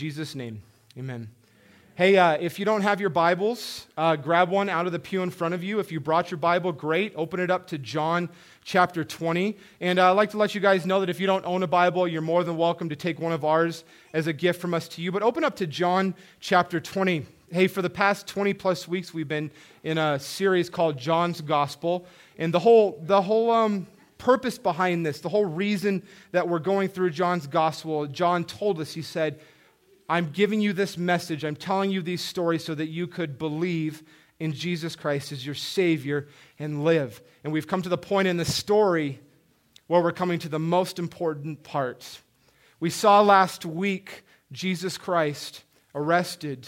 Jesus' name, amen. Hey, if you don't have your Bibles, grab one out of the pew in front of you. If you brought your Bible, great. Open it up to John chapter 20. And I'd like to let you guys know that if you don't own a Bible, you're more than welcome to take one of ours as a gift from us to you. But open up to John chapter 20. Hey, for the past 20 plus weeks, we've been in a series called John's Gospel. And the whole purpose behind this, the whole reason that we're going through John's Gospel, John told us, he said, I'm giving you this message, I'm telling you these stories so that you could believe in Jesus Christ as your Savior and live. And we've come to the point in the story where we're coming to the most important part. We saw last week Jesus Christ arrested,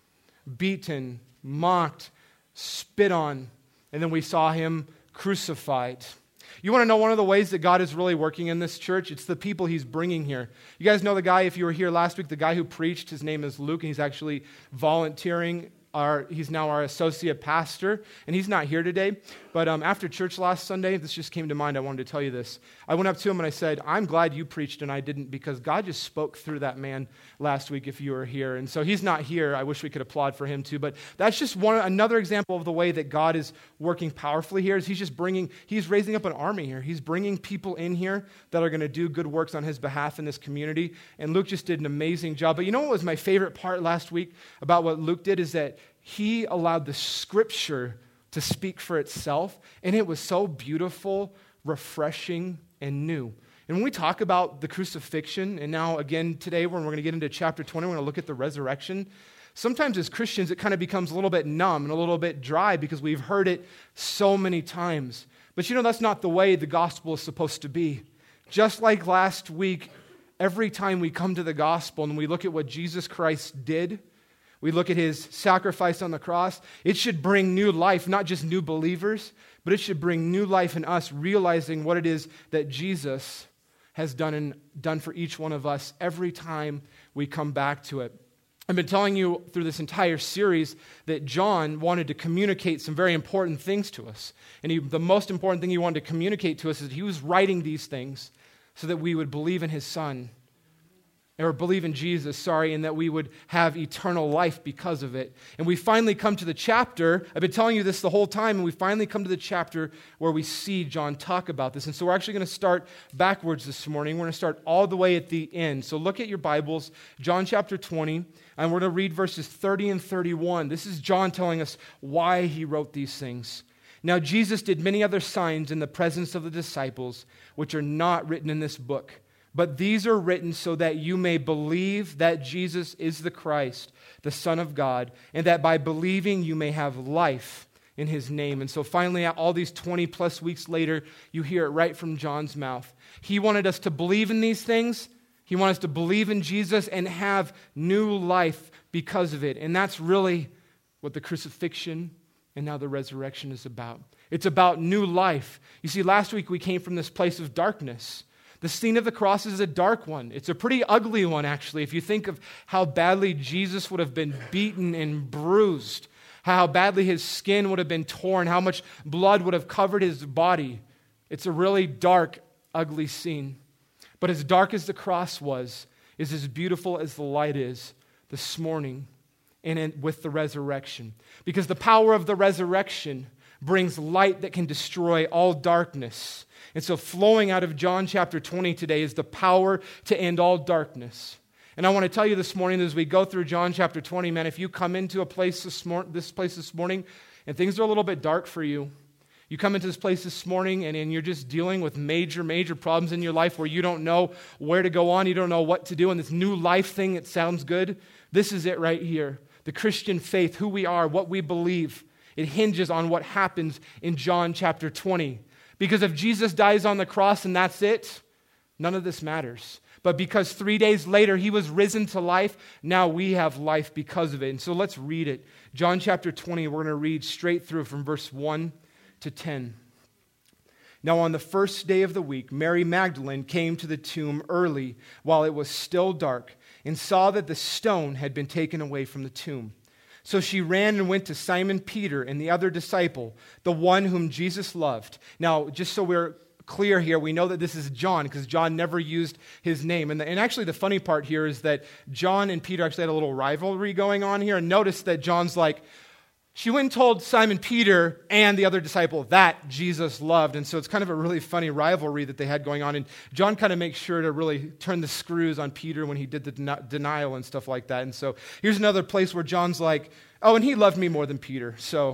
beaten, mocked, spit on, and then we saw him crucified. You want to know one of the ways that God is really working in this church? It's the people he's bringing here. You guys know the guy, if you were here last week, the guy who preached, his name is Luke, and he's actually volunteering. He's now our associate pastor, and he's not here today. But after church last Sunday, this just came to mind. I wanted to tell you this. I went up to him and I said, I'm glad you preached and I didn't, because God just spoke through that man last week if you were here. And so he's not here. I wish we could applaud for him too. But that's just another example of the way that God is working powerfully here. Is he's raising up an army here. He's bringing people in here that are going to do good works on his behalf in this community. And Luke just did an amazing job. But you know what was my favorite part last week about what Luke did is that he allowed the scripture to speak for itself, and it was so beautiful, refreshing, and new. And when we talk about the crucifixion, and now again today when we're going to get into chapter 20, we're going to look at the resurrection, sometimes as Christians it kind of becomes a little bit numb and a little bit dry because we've heard it so many times. But you know, that's not the way the gospel is supposed to be. Just like last week, every time we come to the gospel and we look at what Jesus Christ did, we look at his sacrifice on the cross, it should bring new life, not just new believers, but it should bring new life in us, realizing what it is that Jesus has done for each one of us every time we come back to it. I've been telling you through this entire series that John wanted to communicate some very important things to us. And the most important thing he wanted to communicate to us is that he was writing these things so that we would believe in his Son, or believe in Jesus, and that we would have eternal life because of it. And we finally come to the chapter, I've been telling you this the whole time, and we finally come to the chapter where we see John talk about this. And so we're actually going to start backwards this morning. We're going to start all the way at the end. So look at your Bibles, John chapter 20, and we're going to read verses 30 and 31. This is John telling us why he wrote these things. Now Jesus did many other signs in the presence of the disciples, which are not written in this book. But these are written so that you may believe that Jesus is the Christ, the Son of God, and that by believing you may have life in his name. And so finally, all these 20 plus weeks later, you hear it right from John's mouth. He wanted us to believe in these things. He wanted us to believe in Jesus and have new life because of it. And that's really what the crucifixion and now the resurrection is about. It's about new life. You see, last week we came from this place of darkness. The scene of the cross is a dark one. It's a pretty ugly one, actually. If you think of how badly Jesus would have been beaten and bruised, how badly his skin would have been torn, how much blood would have covered his body. It's a really dark, ugly scene. But as dark as the cross was, is as beautiful as the light is this morning and with the resurrection. Because the power of the resurrection brings light that can destroy all darkness. And so flowing out of John chapter 20 today is the power to end all darkness. And I want to tell you this morning as we go through John chapter 20, man, if you come into this place this morning and things are a little bit dark for you, you come into this place this morning and you're just dealing with major, major problems in your life where you don't know where to go on, you don't know what to do, and this new life thing, it sounds good. This is it right here. The Christian faith, who we are, what we believe, it hinges on what happens in John chapter 20. Because if Jesus dies on the cross and that's it, none of this matters. But because 3 days later he was risen to life, now we have life because of it. And so let's read it. John chapter 20, we're going to read straight through from verse 1 to 10. Now on the first day of the week, Mary Magdalene came to the tomb early while it was still dark and saw that the stone had been taken away from the tomb. So she ran and went to Simon Peter and the other disciple, the one whom Jesus loved. Now, just so we're clear here. We know that this is John because John never used his name. And actually the funny part here is that John and Peter actually had a little rivalry going on here. And notice that John's like, she went and told Simon Peter and the other disciple that Jesus loved. And so it's kind of a really funny rivalry that they had going on. And John kind of makes sure to really turn the screws on Peter when he did the denial and stuff like that. And so here's another place where John's like, oh, and he loved me more than Peter. So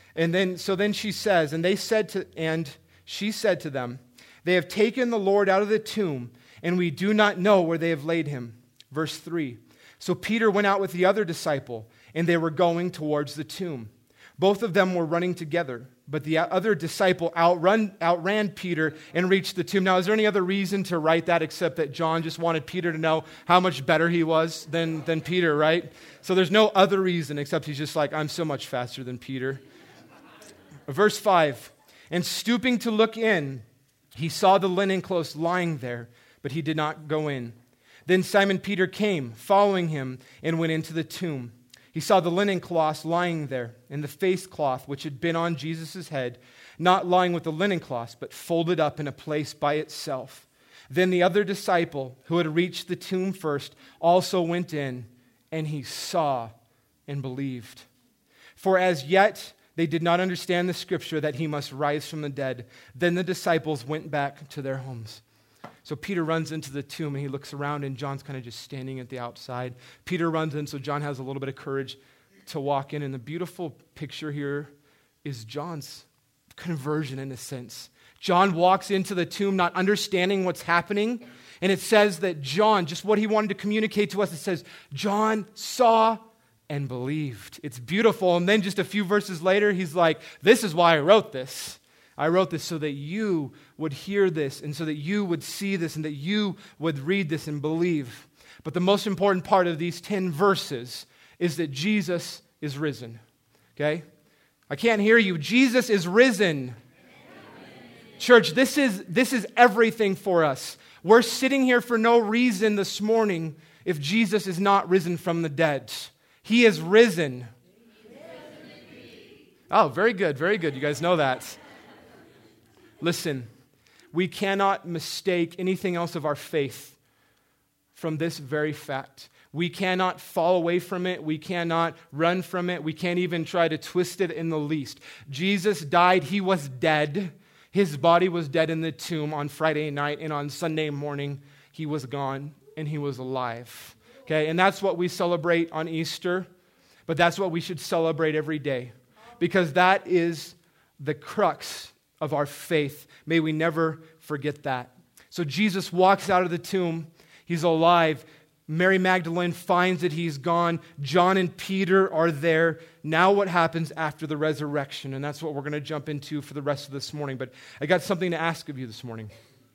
then she says, and she said to them, they have taken the Lord out of the tomb, and we do not know where they have laid him. Verse 3. So Peter went out with the other disciple, and they were going towards the tomb. Both of them were running together, but the other disciple outran Peter and reached the tomb. Now, is there any other reason to write that except that John just wanted Peter to know how much better he was than Peter, right? So there's no other reason except he's just like, I'm so much faster than Peter. Verse 5, and stooping to look in, he saw the linen clothes lying there, but he did not go in. Then Simon Peter came, following him, and went into the tomb. He saw the linen cloths lying there, and the face cloth which had been on Jesus' head, not lying with the linen cloths, but folded up in a place by itself. Then the other disciple, who had reached the tomb first, also went in, and he saw and believed. For as yet they did not understand the scripture that he must rise from the dead. Then the disciples went back to their homes. So Peter runs into the tomb and he looks around and John's kind of just standing at the outside. Peter runs in, so John has a little bit of courage to walk in. And the beautiful picture here is John's conversion in a sense. John walks into the tomb not understanding what's happening. And it says that John, just what he wanted to communicate to us, it says, John saw and believed. It's beautiful. And then just a few verses later, he's like, this is why I wrote this. I wrote this so that you would hear this and so that you would see this and that you would read this and believe. But the most important part of these 10 verses is that Jesus is risen. Okay? I can't hear you. Jesus is risen. Church, this is everything for us. We're sitting here for no reason this morning if Jesus is not risen from the dead. He is risen. Oh, very good, very good. You guys know that. Listen, we cannot mistake anything else of our faith from this very fact. We cannot fall away from it. We cannot run from it. We can't even try to twist it in the least. Jesus died. He was dead. His body was dead in the tomb on Friday night, and on Sunday morning, he was gone and he was alive. Okay, and that's what we celebrate on Easter, but that's what we should celebrate every day because that is the crux of our faith. May we never forget that. So Jesus walks out of the tomb. He's alive. Mary Magdalene finds that he's gone. John and Peter are there. Now what happens after the resurrection? And that's what we're going to jump into for the rest of this morning. But I got something to ask of you this morning.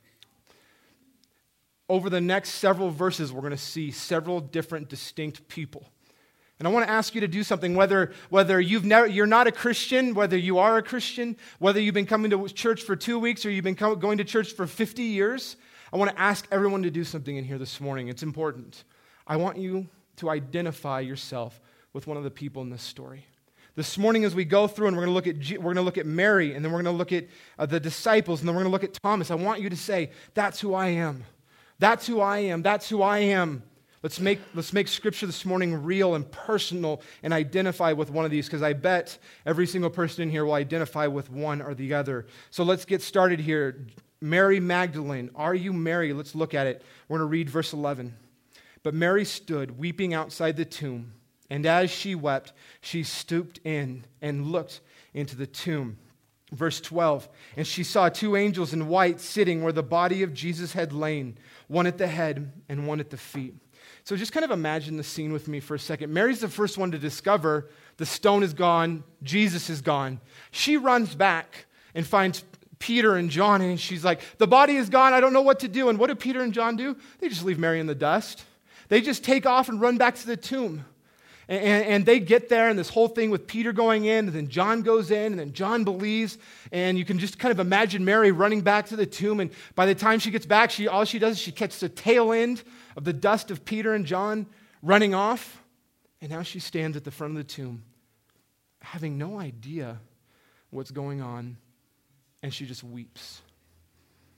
Over the next several verses, we're going to see several different distinct people. And I want to ask you to do something, whether you're not a Christian, whether you are a Christian, whether you've been coming to church for 2 weeks or you've been going to church for 50 years, I want to ask everyone to do something in here this morning. It's important. I want you to identify yourself with one of the people in this story. This morning as we go through and we're going to look at Mary and then we're going to look at the disciples and then we're going to look at Thomas, I want you to say, that's who I am. That's who I am. That's who I am. Let's make Scripture this morning real and personal and identify with one of these because I bet every single person in here will identify with one or the other. So let's get started here. Mary Magdalene. Are you Mary? Let's look at it. We're going to read verse 11. But Mary stood weeping outside the tomb, and as she wept, she stooped in and looked into the tomb. Verse 12, and she saw 2 angels in white sitting where the body of Jesus had lain, one at the head and one at the feet. So just kind of imagine the scene with me for a second. Mary's the first one to discover the stone is gone, Jesus is gone. She runs back and finds Peter and John, and she's like, the body is gone, I don't know what to do. And what do Peter and John do? They just leave Mary in the dust. They just take off and run back to the tomb. And they get there, and this whole thing with Peter going in, and then John goes in, and then John believes, and you can just kind of imagine Mary running back to the tomb, and by the time she gets back, all she does is she catches the tail end of the dust of Peter and John running off, and now she stands at the front of the tomb, having no idea what's going on, and she just weeps.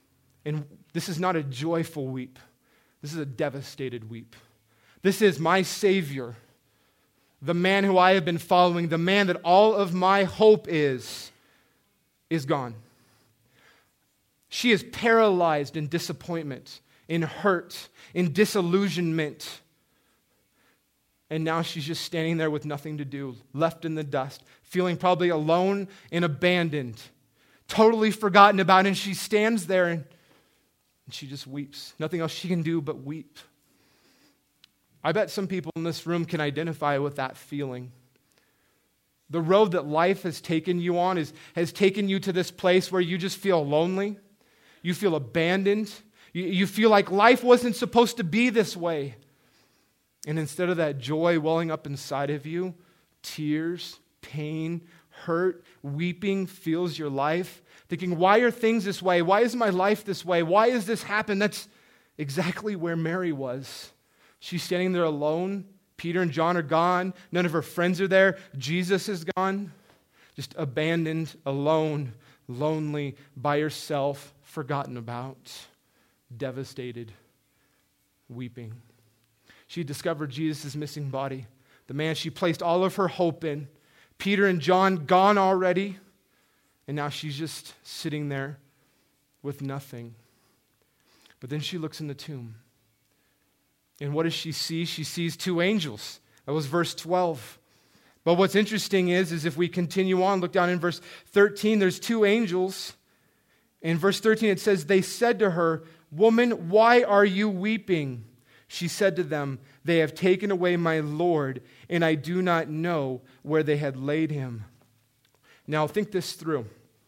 And this is not a joyful weep. This is a devastated weep. This is my Savior, the man who I have been following, the man that all of my hope is gone. She is paralyzed in disappointment, in hurt, in disillusionment. And now she's just standing there with nothing to do, left in the dust, feeling probably alone and abandoned, totally forgotten about. And she stands there and she just weeps. Nothing else she can do but weep. I bet some people in this room can identify with that feeling. The road that life has taken you on has taken you to this place where you just feel lonely. You feel abandoned. You feel like life wasn't supposed to be this way. And instead of that joy welling up inside of you, tears, pain, hurt, weeping fills your life. Thinking, why are things this way? Why is my life this way? Why has this happened? That's exactly where Mary was. She's standing there alone. Peter and John are gone. None of her friends are there. Jesus is gone. Just abandoned, alone, lonely, by herself, forgotten about, devastated, weeping. She discovered Jesus' missing body, the man she placed all of her hope in. Peter and John gone already, and now she's just sitting there with nothing. But then she looks in the tomb. And what does she see? She sees two angels. That was verse 12. But what's interesting is if we continue on, look down in verse 13, there's two angels. In verse 13 it says, they said to her, "Woman, why are you weeping?" She said to them, "They have taken away my Lord, and I do not know where they had laid him." Now think this through.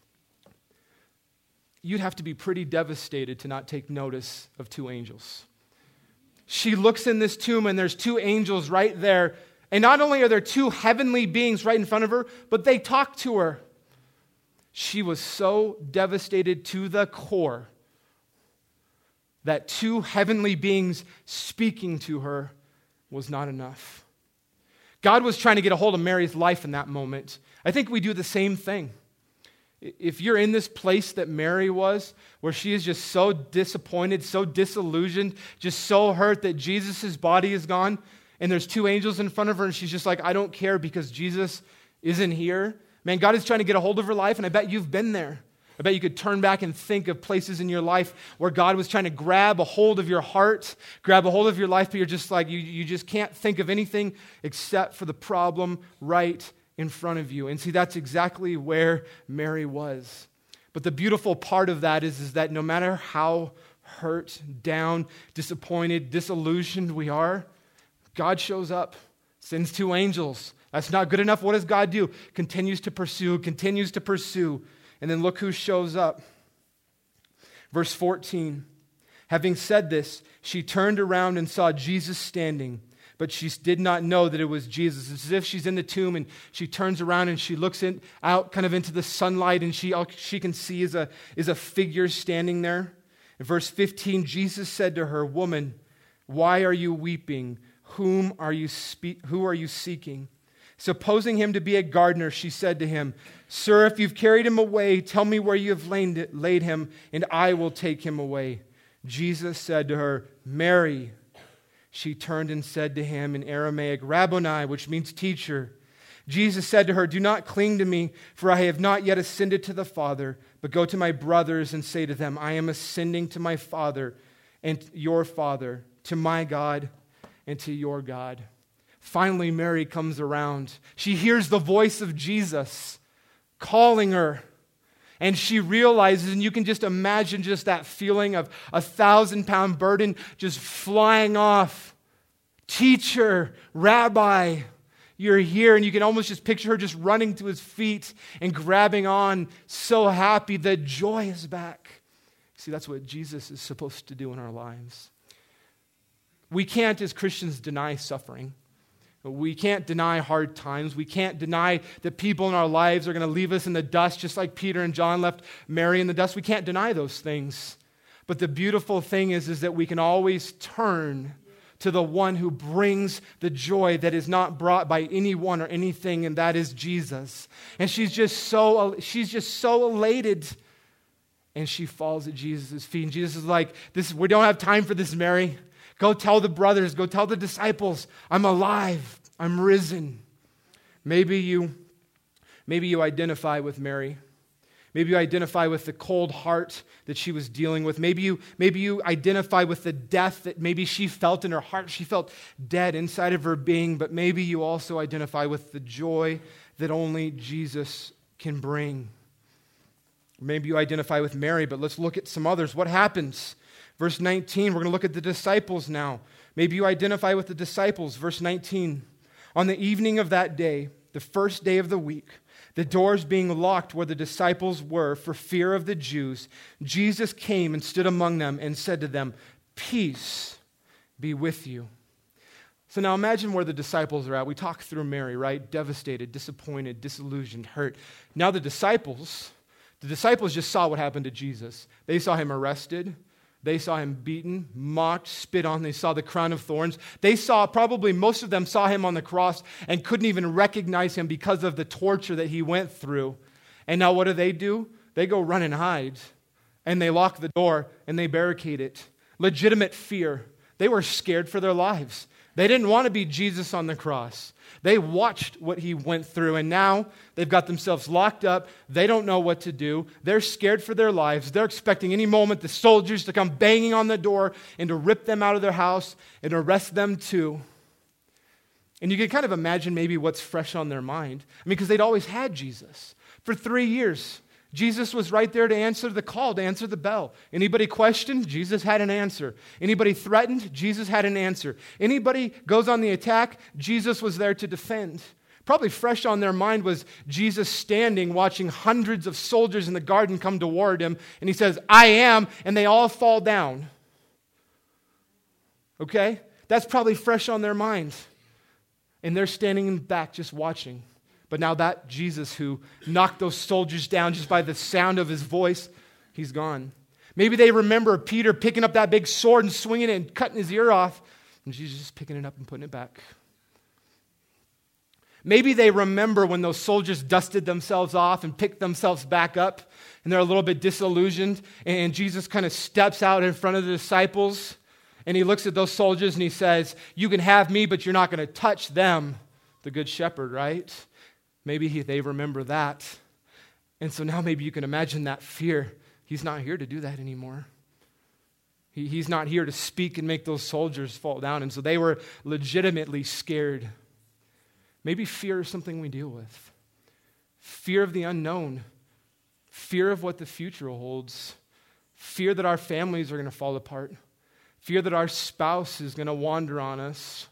You'd have to be pretty devastated to not take notice of two angels. She looks in this tomb and there's two angels right there. And not only are there two heavenly beings right in front of her, but they talk to her. She was so devastated to the core that two heavenly beings speaking to her was not enough. God was trying to get a hold of Mary's life in that moment. I think we do the same thing. If you're in this place that Mary was, where she is just so disappointed, so disillusioned, just so hurt that Jesus' body is gone, and there's two angels in front of her, and she's just like, I don't care because Jesus isn't here. Man, God is trying to get a hold of her life, and I bet you've been there. I bet you could turn back and think of places in your life where God was trying to grab a hold of your heart, grab a hold of your life, but you're just like, you just can't think of anything except for the problem right in front of you. And see, that's exactly where Mary was. But the beautiful part of that is that no matter how hurt, down, disappointed, disillusioned we are, God shows up, sends two angels. That's not good enough. What does God do? Continues to pursue. And then look who shows up. Verse 14. Having said this, she turned around and saw Jesus standing, but she did not know that it was Jesus. It's as if she's in the tomb and she turns around and she looks out kind of into the sunlight, and all she can see is a figure standing there. In verse 15, Jesus said to her, "Woman, why are you weeping? Who are you seeking?" Supposing him to be a gardener, she said to him, "Sir, if you've carried him away, tell me where you have laid him, and I will take him away." Jesus said to her, "Mary." She turned and said to him in Aramaic, "Rabboni," which means teacher. Jesus said to her, "Do not cling to me, for I have not yet ascended to the Father, but go to my brothers and say to them, I am ascending to my Father and your Father, to my God and to your God." Finally, Mary comes around. She hears the voice of Jesus calling her. And she realizes, and you can just imagine just that feeling of a 1,000-pound burden just flying off. "Teacher, Rabbi, you're here." And you can almost just picture her just running to his feet and grabbing on, so happy that joy is back. See, that's what Jesus is supposed to do in our lives. We can't, as Christians, deny suffering. We can't deny hard times. We can't deny that people in our lives are going to leave us in the dust, just like Peter and John left Mary in the dust. We can't deny those things. But the beautiful thing is that we can always turn to the one who brings the joy that is not brought by anyone or anything, and that is Jesus. And she's just so elated. And she falls at Jesus' feet. And Jesus is like, we don't have time for this, Mary. Go tell the brothers, go tell the disciples, I'm alive, I'm risen. Maybe you identify with Mary. Maybe you identify with the cold heart that she was dealing with. Maybe you identify with the death that maybe she felt in her heart. She felt dead inside of her being, but maybe you also identify with the joy that only Jesus can bring. Maybe you identify with Mary, but let's look at some others. What happens? Verse 19, we're going to look at the disciples now. Maybe you identify with the disciples. Verse 19, on the evening of that day, the first day of the week, the doors being locked where the disciples were for fear of the Jews, Jesus came and stood among them and said to them, peace be with you. So now imagine where the disciples are at. We talked through Mary, right? Devastated, disappointed, disillusioned, hurt. Now the disciples just saw what happened to Jesus. They saw him arrested. They saw him beaten, mocked, spit on. They saw the crown of thorns. Probably most of them saw him on the cross and couldn't even recognize him because of the torture that he went through. And now what do? They go run and hide. And they lock the door and they barricade it. Legitimate fear. They were scared for their lives. They didn't want to be Jesus on the cross. They watched what he went through, and now they've got themselves locked up. They don't know what to do. They're scared for their lives. They're expecting any moment the soldiers to come banging on the door and to rip them out of their house and arrest them too. And you can kind of imagine maybe what's fresh on their mind. Because they'd always had Jesus. For 3 years, Jesus was right there to answer the call, to answer the bell. Anybody questioned? Jesus had an answer. Anybody threatened? Jesus had an answer. Anybody goes on the attack? Jesus was there to defend. Probably fresh on their mind was Jesus standing, watching hundreds of soldiers in the garden come toward him, and he says, I am, and they all fall down. Okay? That's probably fresh on their mind. And they're standing in the back just watching. But now that Jesus who knocked those soldiers down just by the sound of his voice, he's gone. Maybe they remember Peter picking up that big sword and swinging it and cutting his ear off, and Jesus just picking it up and putting it back. Maybe they remember when those soldiers dusted themselves off and picked themselves back up, and they're a little bit disillusioned, and Jesus kind of steps out in front of the disciples, and he looks at those soldiers and he says, you can have me, but you're not going to touch them, the good shepherd, right? Maybe they remember that. And so now maybe you can imagine that fear. He's not here to do that anymore. He's not here to speak and make those soldiers fall down. And so they were legitimately scared. Maybe fear is something we deal with. Fear of the unknown. Fear of what the future holds. Fear that our families are going to fall apart. Fear that our spouse is going to wander on us.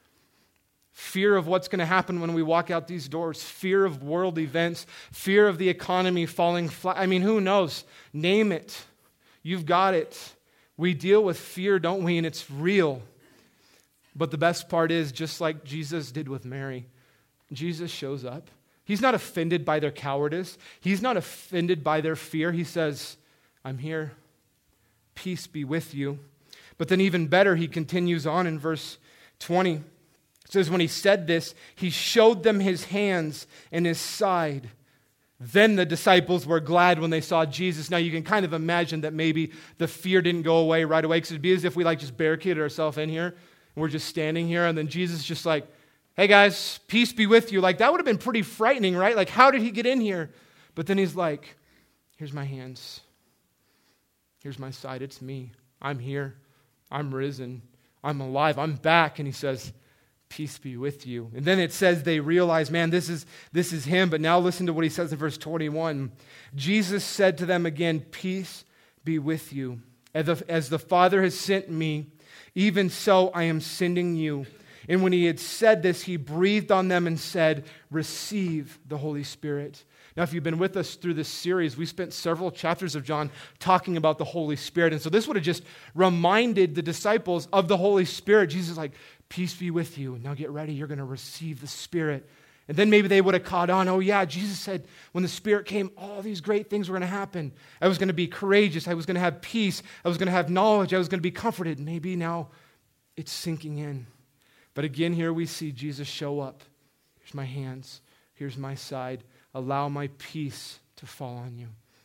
Fear of what's going to happen when we walk out these doors. Fear of world events. Fear of the economy falling flat. Who knows? Name it. You've got it. We deal with fear, don't we? And it's real. But the best part is, just like Jesus did with Mary, Jesus shows up. He's not offended by their cowardice. He's not offended by their fear. He says, I'm here. Peace be with you. But then even better, he continues on in verse 20. It says, when he said this, he showed them his hands and his side. Then the disciples were glad when they saw Jesus. Now you can kind of imagine that maybe the fear didn't go away right away, because it'd be as if we just barricaded ourselves in here and we're just standing here, and then Jesus is just like, hey guys, peace be with you. That would have been pretty frightening, right? How did he get in here? But then he's like, here's my hands. Here's my side. It's me. I'm here. I'm risen. I'm alive. I'm back. And he says, peace be with you. And then it says they realize, man, this is him. But now listen to what he says in verse 21. Jesus said to them again, peace be with you. As the Father has sent me, even so I am sending you. And when he had said this, he breathed on them and said, receive the Holy Spirit. Now, if you've been with us through this series, we spent several chapters of John talking about the Holy Spirit. And so this would have just reminded the disciples of the Holy Spirit. Jesus is like, peace be with you. Now get ready. You're going to receive the Spirit. And then maybe they would have caught on. Oh yeah, Jesus said when the Spirit came, all these great things were going to happen. I was going to be courageous. I was going to have peace. I was going to have knowledge. I was going to be comforted. Maybe now it's sinking in. But again, here we see Jesus show up. Here's my hands. Here's my side. Allow my peace to fall on you.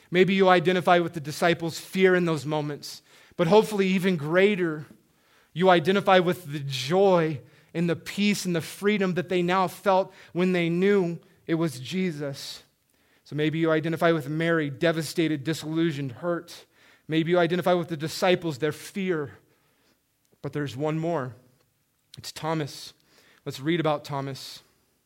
Maybe you identify with the disciples' fear in those moments, but hopefully even greater, you identify with the joy and the peace and the freedom that they now felt when they knew it was Jesus. So maybe you identify with Mary, devastated, disillusioned, hurt. Maybe you identify with the disciples, their fear. But there's one more. It's Thomas. Let's read about Thomas.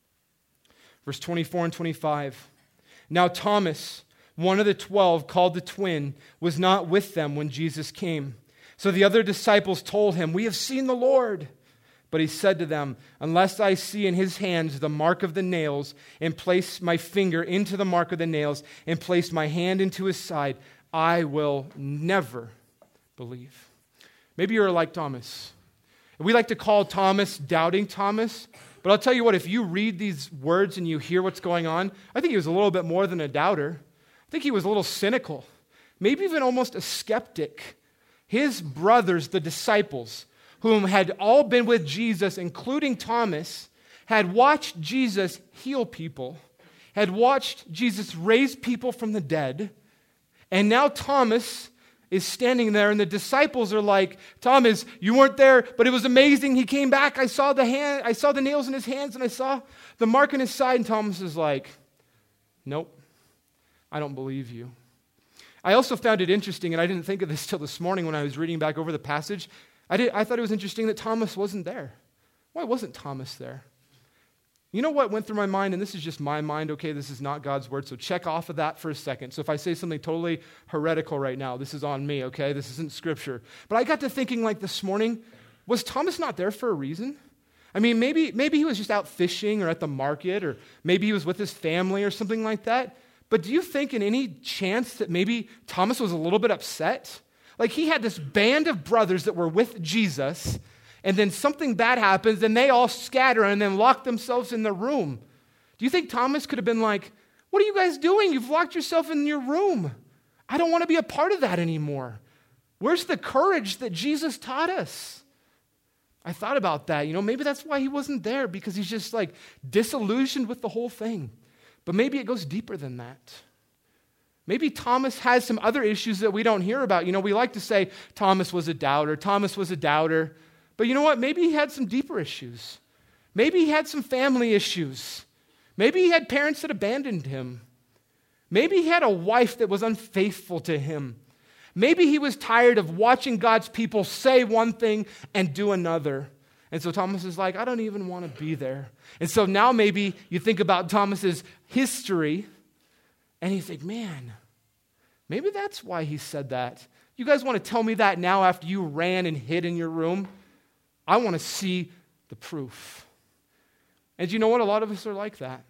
Verse 24 and 25. Now Thomas, one of the 12, called the twin, was not with them when Jesus came. So the other disciples told him, "We have seen the Lord." But he said to them, "Unless I see in his hands the mark of the nails, and place my finger into the mark of the nails, and place my hand into his side, I will never believe." Maybe you're like Thomas. We like to call Thomas Doubting Thomas. But I'll tell you what, if you read these words and you hear what's going on, I think he was a little bit more than a doubter. I think he was a little cynical, maybe even almost a skeptic. His brothers, the disciples, whom had all been with Jesus, including Thomas, had watched Jesus heal people, had watched Jesus raise people from the dead, and now Thomas is standing there, and the disciples are like, "Thomas, you weren't there, but it was amazing. He came back. I saw the nails in his hands, and I saw the mark in his side." And Thomas is like, "Nope, I don't believe you." I also found it interesting, and I didn't think of this till this morning when I was reading back over the passage. I thought it was interesting that Thomas wasn't there. Why wasn't Thomas there? You know what went through my mind, and this is just my mind, okay? This is not God's word, so check off of that for a second. So if I say something totally heretical right now, this is on me, okay? This isn't scripture. But I got to thinking like this morning, was Thomas not there for a reason? I mean, maybe he was just out fishing or at the market, or maybe he was with his family or something like that. But do you think in any chance that maybe Thomas was a little bit upset? Like he had this band of brothers that were with Jesus, and then something bad happens, and they all scatter and then lock themselves in the room. Do you think Thomas could have been like, "What are you guys doing? You've locked yourself in your room. I don't want to be a part of that anymore. Where's the courage that Jesus taught us?" I thought about that. Maybe that's why he wasn't there, because he's just like disillusioned with the whole thing. But maybe it goes deeper than that. Maybe Thomas has some other issues that we don't hear about. We like to say Thomas was a doubter. Thomas was a doubter. But you know what? Maybe he had some deeper issues. Maybe he had some family issues. Maybe he had parents that abandoned him. Maybe he had a wife that was unfaithful to him. Maybe he was tired of watching God's people say one thing and do another. And so Thomas is like, "I don't even want to be there." And so now maybe you think about Thomas's history and you think, man, maybe that's why he said that. You guys want to tell me that now after you ran and hid in your room? I want to see the proof. And you know what? A lot of us are like that.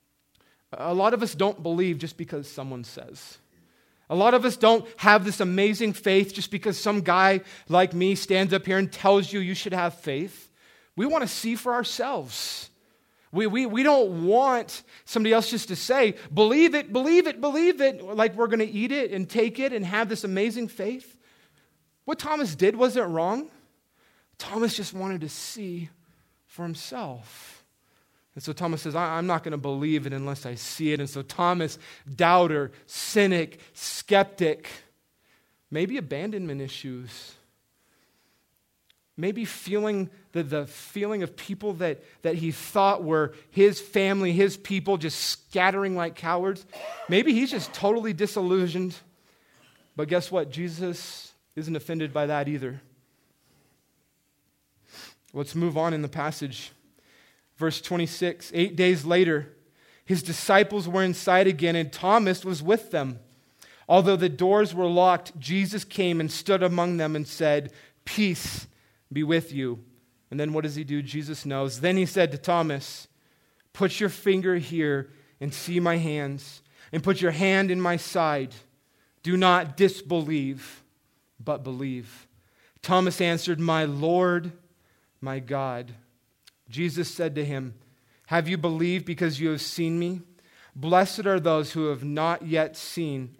A lot of us don't believe just because someone says. A lot of us don't have this amazing faith just because some guy like me stands up here and tells you should have faith. We want to see for ourselves. We don't want somebody else just to say, "Believe it, believe it, believe it," like we're going to eat it and take it and have this amazing faith. What Thomas did wasn't wrong. Thomas just wanted to see for himself. And so Thomas says, "I'm not going to believe it unless I see it." And so Thomas, doubter, cynic, skeptic, maybe abandonment issues, maybe feeling the feeling of people that he thought were his family, his people, just scattering like cowards. Maybe he's just totally disillusioned. But guess what? Jesus isn't offended by that either. Let's move on in the passage. Verse 26, 8 days later, his disciples were inside again, and Thomas was with them. Although the doors were locked, Jesus came and stood among them and said, "Peace be with you." And then what does he do? Jesus knows. Then he said to Thomas, "Put your finger here and see my hands, and put your hand in my side. Do not disbelieve, but believe." Thomas answered, "My Lord, my God." Jesus said to him, "Have you believed because you have seen me? Blessed are those who have not seen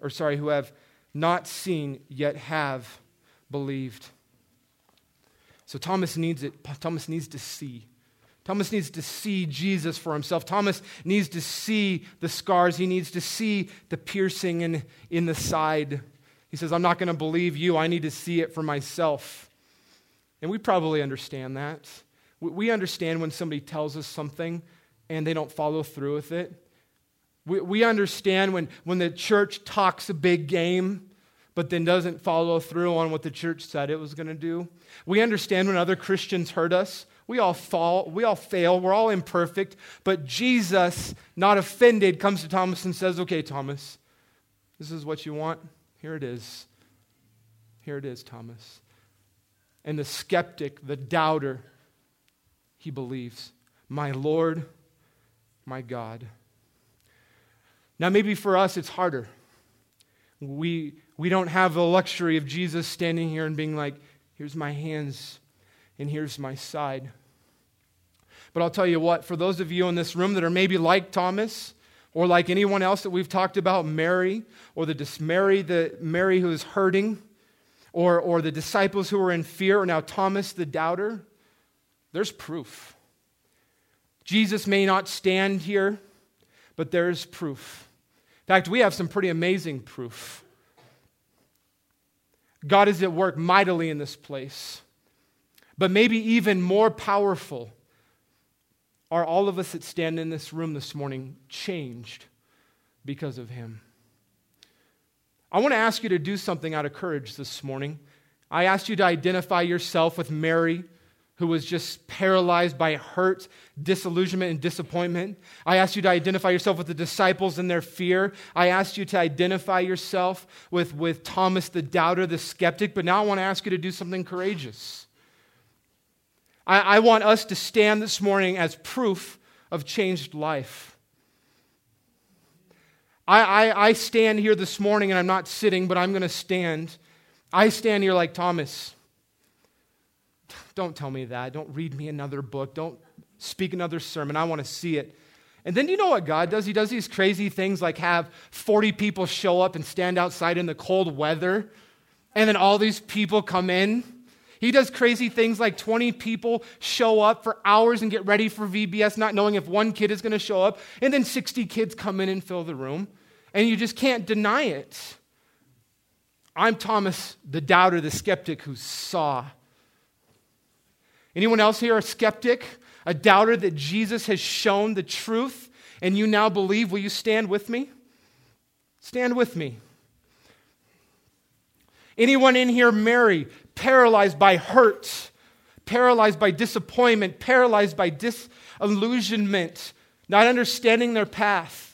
yet have believed." So Thomas needs it. Thomas needs to see. Thomas needs to see Jesus for himself. Thomas needs to see the scars. He needs to see the piercing in the side. He says, I'm not going to believe you. I need to see it for myself. And we probably understand that. We understand when somebody tells us something and they don't follow through with it. We understand when the church talks a big game but then doesn't follow through on what the church said it was going to do. We understand when other Christians hurt us. We all fall, we all fail, we're all imperfect. But Jesus, not offended, comes to Thomas and says, okay, Thomas, this is what you want. Here it is. Here it is, Thomas. And the skeptic, the doubter, he believes, my Lord, my God. Now maybe for us it's harder. We don't have the luxury of Jesus standing here and being like, here's my hands and here's my side. But I'll tell you what, for those of you in this room that are maybe like Thomas or like anyone else that we've talked about, Mary, or Mary who is hurting, or the disciples who are in fear, or now Thomas the doubter, there's proof. Jesus may not stand here, but there's proof. In fact, we have some pretty amazing proof. God is at work mightily in this place. But maybe even more powerful are all of us that stand in this room this morning changed because of Him. I want to ask you to do something out of courage this morning. I asked you to identify yourself with Mary, who was just paralyzed by hurt, disillusionment, and disappointment. I asked you to identify yourself with the disciples and their fear. I asked you to identify yourself with Thomas the doubter, the skeptic. But now I want to ask you to do something courageous. I want us to stand this morning as proof of changed life. I stand here this morning, and I'm not sitting, but I'm going to stand. I stand here like Thomas. Don't tell me that. Don't read me another book. Don't speak another sermon. I want to see it. And then you know what God does? He does these crazy things like have 40 people show up and stand outside in the cold weather, and then all these people come in. He does crazy things like 20 people show up for hours and get ready for VBS, not knowing if one kid is going to show up, and then 60 kids come in and fill the room, and you just can't deny it. I'm Thomas, the doubter, the skeptic who saw. Anyone else here a skeptic, a doubter that Jesus has shown the truth and you now believe? Will you stand with me? Stand with me. Anyone in here, Mary, paralyzed by hurt, paralyzed by disappointment, paralyzed by disillusionment, not understanding their path?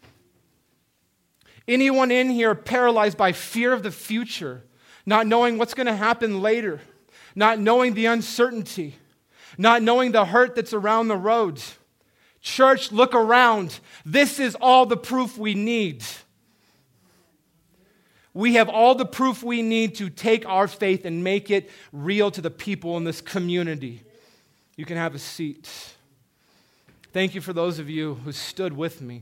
Anyone in here paralyzed by fear of the future, not knowing what's going to happen later? Not knowing the uncertainty, not knowing the hurt that's around the roads. Church, look around. This is all the proof we need. We have all the proof we need to take our faith and make it real to the people in this community. You can have a seat. Thank you for those of you who stood with me.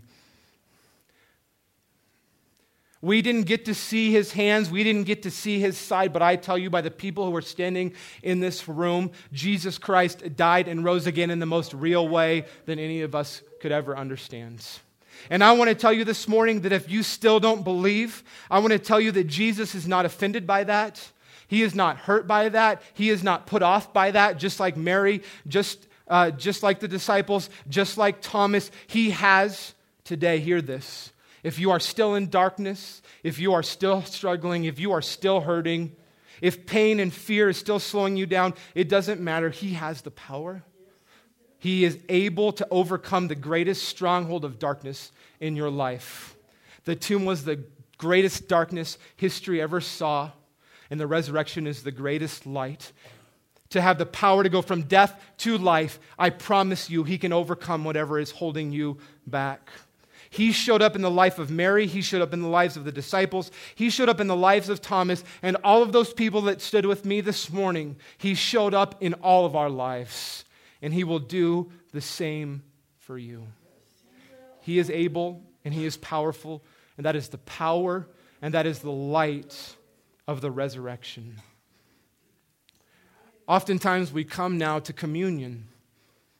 We didn't get to see his hands. We didn't get to see his side. But I tell you, by the people who are standing in this room, Jesus Christ died and rose again in the most real way than any of us could ever understand. And I want to tell you this morning that if you still don't believe, I want to tell you that Jesus is not offended by that. He is not hurt by that. He is not put off by that, just like Mary, just like the disciples, just like Thomas. He has today, hear this. If you are still in darkness, if you are still struggling, if you are still hurting, if pain and fear is still slowing you down, it doesn't matter. He has the power. He is able to overcome the greatest stronghold of darkness in your life. The tomb was the greatest darkness history ever saw, and the resurrection is the greatest light. To have the power to go from death to life, I promise you, he can overcome whatever is holding you back. He showed up in the life of Mary. He showed up in the lives of the disciples. He showed up in the lives of Thomas. And all of those people that stood with me this morning, he showed up in all of our lives. And he will do the same for you. He is able and he is powerful. And that is the power and that is the light of the resurrection. Oftentimes we come now to communion.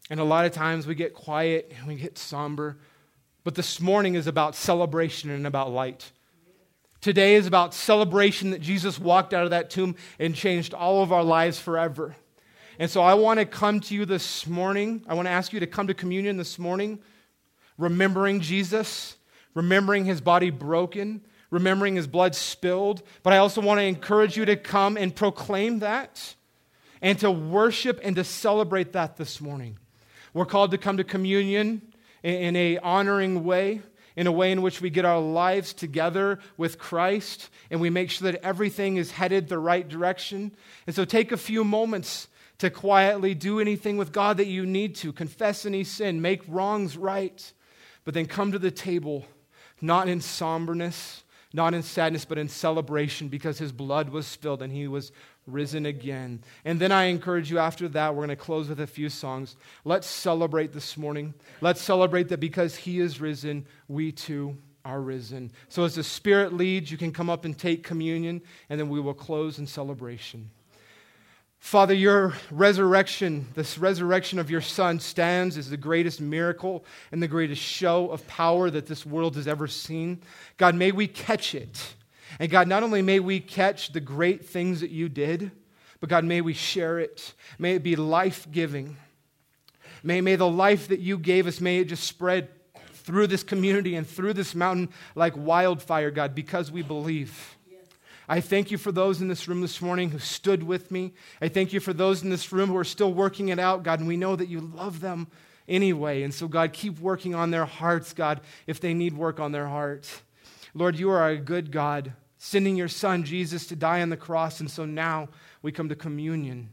And a lot of times we get quiet and we get somber. But this morning is about celebration and about light. Today is about celebration that Jesus walked out of that tomb and changed all of our lives forever. And so I want to come to you this morning. I want to ask you to come to communion this morning, remembering Jesus, remembering his body broken, remembering his blood spilled. But I also want to encourage you to come and proclaim that and to worship and to celebrate that this morning. We're called to come to communion in an honoring way, in a way in which we get our lives together with Christ and we make sure that everything is headed the right direction. And so take a few moments to quietly do anything with God that you need to, confess any sin, make wrongs right, but then come to the table, not in somberness, not in sadness, but in celebration because his blood was spilled and he was risen again. And then I encourage you after that, we're going to close with a few songs. Let's celebrate this morning. Let's celebrate that because he is risen, we too are risen. So as the Spirit leads, you can come up and take communion, and then we will close in celebration. Father, your resurrection, this resurrection of your Son stands as the greatest miracle and the greatest show of power that this world has ever seen. God, may we catch it. And God, not only may we catch the great things that you did, but God, may we share it. May it be life-giving. May the life that you gave us, may it just spread through this community and through this mountain like wildfire, God, because we believe. I thank you for those in this room this morning who stood with me. I thank you for those in this room who are still working it out, God, and we know that you love them anyway. And so, God, keep working on their hearts, God, if they need work on their hearts. Lord, you are a good God, sending your Son, Jesus, to die on the cross. And so now we come to communion,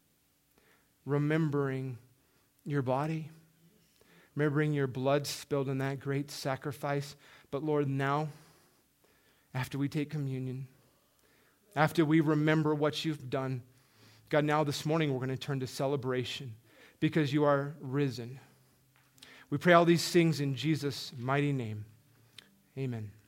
remembering your body, remembering your blood spilled in that great sacrifice. But Lord, now, after we take communion, after we remember what you've done, God, now this morning we're going to turn to celebration because you are risen. We pray all these things in Jesus' mighty name. Amen.